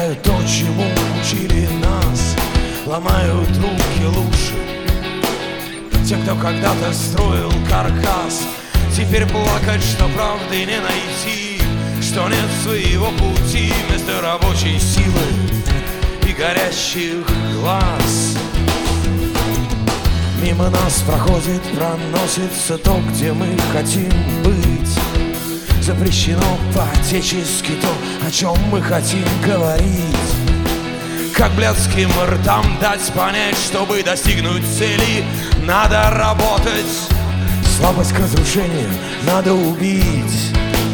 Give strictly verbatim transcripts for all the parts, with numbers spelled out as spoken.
повторяют то, чему учили нас, ломают руки лучше. Те, кто когда-то строил каркас, теперь плакать, что правды не найти, что нет своего пути вместо рабочей силы и горящих глаз. Мимо нас проходит, проносится то, где мы хотим быть. Запрещено по-отечески то, о чем мы хотим говорить. Как блядским ртам дать понять, чтобы достигнуть цели, надо работать. Слабость к разрушению надо убить.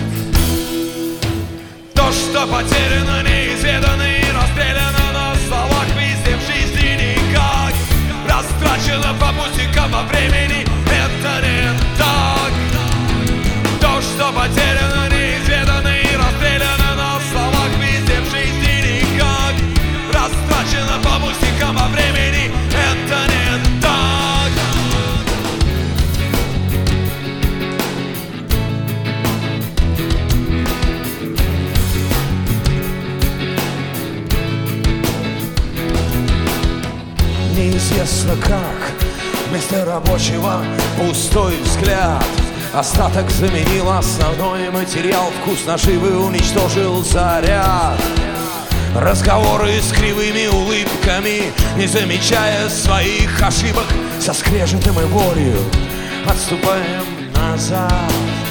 То, что потеряно, неизведано и расстреляно на словах, везде в жизни никак. Растрачено по пустякам во времени, это не так. То, что потеряно, неизведано и расстреляно на словах, везде в жизни никак. Растрачено по пустякам во времени, это не так. Неизвестно как, вместо рабочего пустой взгляд. Остаток заменил основной материал, вкус наживы уничтожил заряд. Разговоры с кривыми улыбками, не замечая своих ошибок, со скрежетом и болью отступаем назад.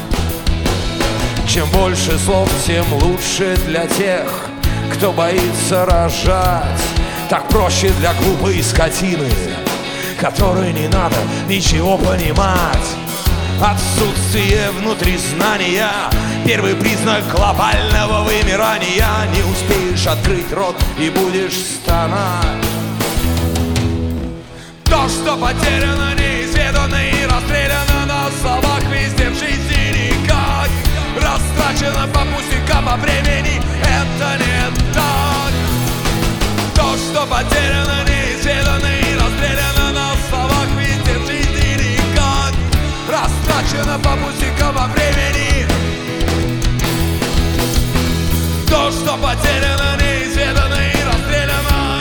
Чем больше слов, тем лучше для тех, кто боится рожать. Так проще для глупой скотины, которой не надо ничего понимать. Отсутствие внутризнания — первый признак глобального вымирания. Не успеешь открыть рот и будешь стонать. То, что потеряно, неизведано и расстреляно на словах, везде в жизни никак. Растрачено по пустякам во времени, это не так. То, что потеряно, неизведано и расстреляно на словах, везде в жизни никак. Растрачено по пустякам во времени. То, что потеряно, неизведано и расстреляно.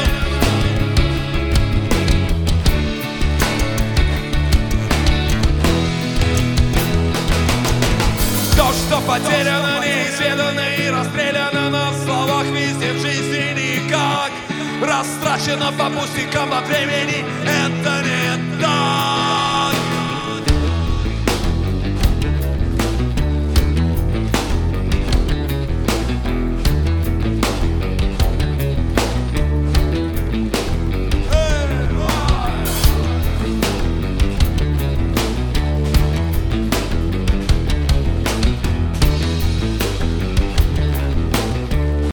То, что потеряно, неизведано и расстреляно на словах, везде в жизни никак. Растрачено по пустякам во времени, это